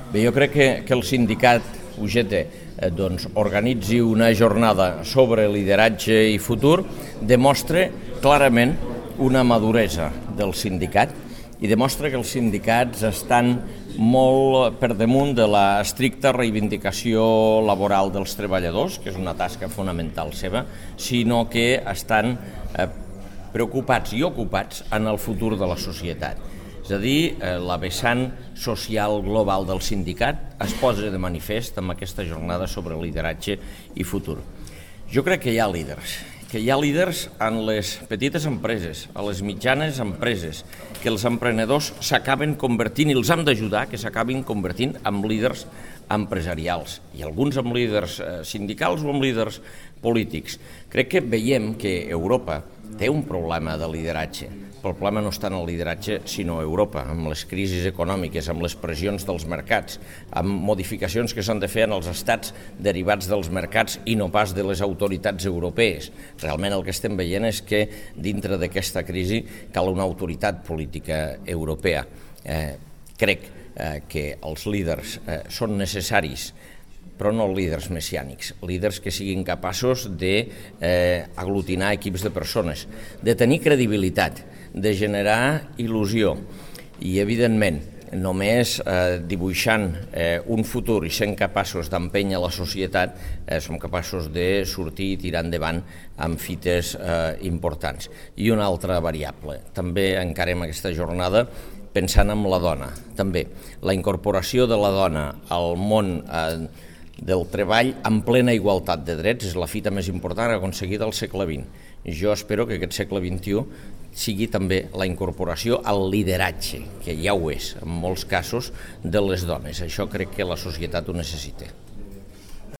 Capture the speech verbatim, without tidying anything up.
Bé, jo crec que, que el sindicat U G T eh, doncs, organitzi una jornada sobre lideratge i futur demostra clarament una maduresa del sindicat i demostra que els sindicats estan molt per damunt de la estricta reivindicació laboral dels treballadors, que és una tasca fonamental seva, sinó que estan eh, preocupats i ocupats en el futur de la societat. És a dir, la vessant social global del sindicat es posa de manifest amb aquesta jornada sobre lideratge i futur. Jo crec que hi ha líders, que hi ha líders en les petites empreses, a les mitjanes empreses, que els emprenedors s'acaben convertint i els hem d'ajudar que s'acabin convertint en líders empresarials i alguns amb líders sindicals o amb líders polítics. Crec que veiem que Europa té un problema de lideratge. El problema no està en el lideratge, sinó a Europa, amb les crisis econòmiques, amb les pressions dels mercats, amb modificacions que s'han de fer en els estats derivats dels mercats i no pas de les autoritats europees. Realment el que estem veient és que dintre d'aquesta crisi cal una autoritat política europea. Eh, crec eh, que els líders eh, són necessaris, però no líders messiànics, líders que siguin capaços d'aglutinar eh, equips de persones, de tenir credibilitat, de generar il·lusió i, evidentment, només eh, dibuixant eh, un futur i sent capaços d'empènyer la societat, eh, som capaços de sortir i tirar endavant amb fites eh, importants. I una altra variable, també encarem aquesta jornada pensant en la dona, també. La incorporació de la dona al món eh, del treball en plena igualtat de drets és la fita més important aconseguida al segle vint. Jo espero que aquest segle vint-i-u sigui també la incorporació al lideratge, que ja ho és, en molts casos, de les dones. Això crec que la societat ho necessita.